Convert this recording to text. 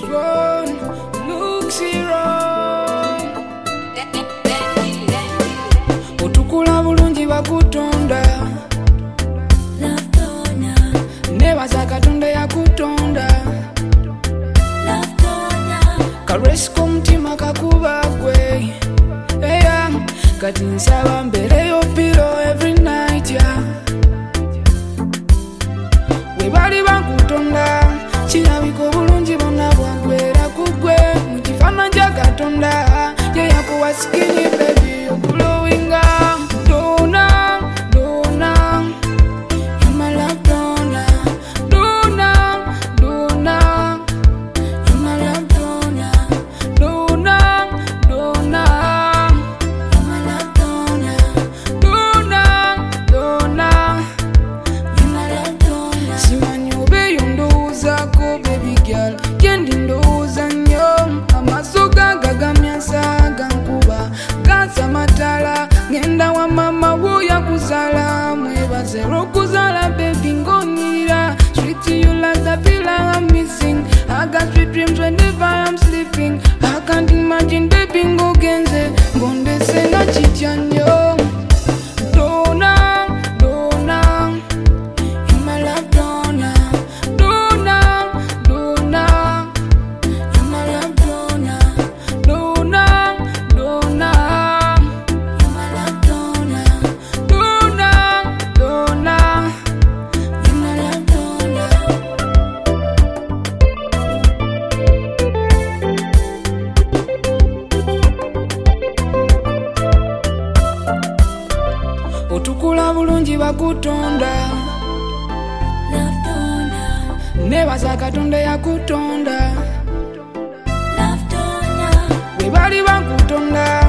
one looks wrong. Otukula bulungi bakutonda nebaza Katonda yakutonda karesi k'omutima kakuba gwe kati nsaba mbeereyo piro every night webali bakutonda kirabika obulungi bonna bwagwera ku gwe mu kifaananyi kya Katonda ye yakuwa skinny baby okulowinga dona dona you're my love dona dona dona you're my love dona dona dona you're my love dona dona dona you're my love dona simanyi obeeyo ndowoozaako baby girl yendi ndowooza nnyo amaaso gange gamyansa gankuba gansa matala ngenda wa mama wo yakuzaala mwebaze olw'okuzaala baby ng'onyirira sweet you like the pillar I'm missing I got sweet dreams whenever I'm sleeping I can't imagine baby ng'ogenze ng'ondese nga kitya nnyo dona dona you're my love dona dona dona you're my love dona dona dona you're my love dona dona dona you're my love dona. Otukula bulungi bakutonda nebaza Katonda yakutonda webali bakutonda